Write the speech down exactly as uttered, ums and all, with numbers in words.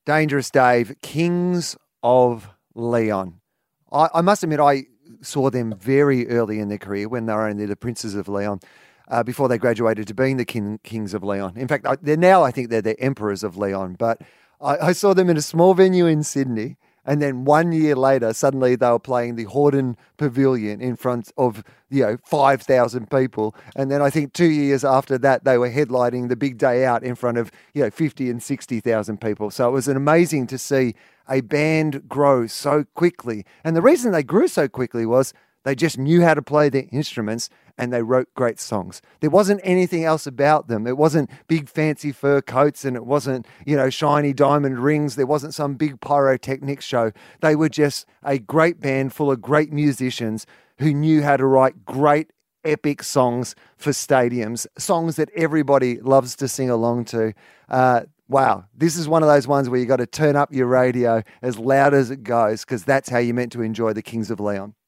Dangerous Dave, Kings of Leon. I, I must admit, I saw them very early in their career when they were only the Princes of Leon, uh, before they graduated to being the King, Kings of Leon. In fact, I, they're now, I think they're the Emperors of Leon. But I, I saw them in a small venue in Sydney. And then one year later, suddenly they were playing the Hordern Pavilion in front of, you know, five thousand people. And then I think two years after that, they were headlining the big day out in front of, you know, fifty and sixty thousand people. So it was an amazing to see a band grow so quickly. And the reason they grew so quickly was they just knew how to play their instruments and they wrote great songs. There wasn't anything else about them. It wasn't big fancy fur coats and it wasn't, you know, shiny diamond rings. There wasn't some big pyrotechnics show. They were just a great band full of great musicians who knew how to write great epic songs for stadiums, songs that everybody loves to sing along to. Uh, wow, this is one of those ones where you got to turn up your radio as loud as it goes because that's how you're meant to enjoy the Kings of Leon.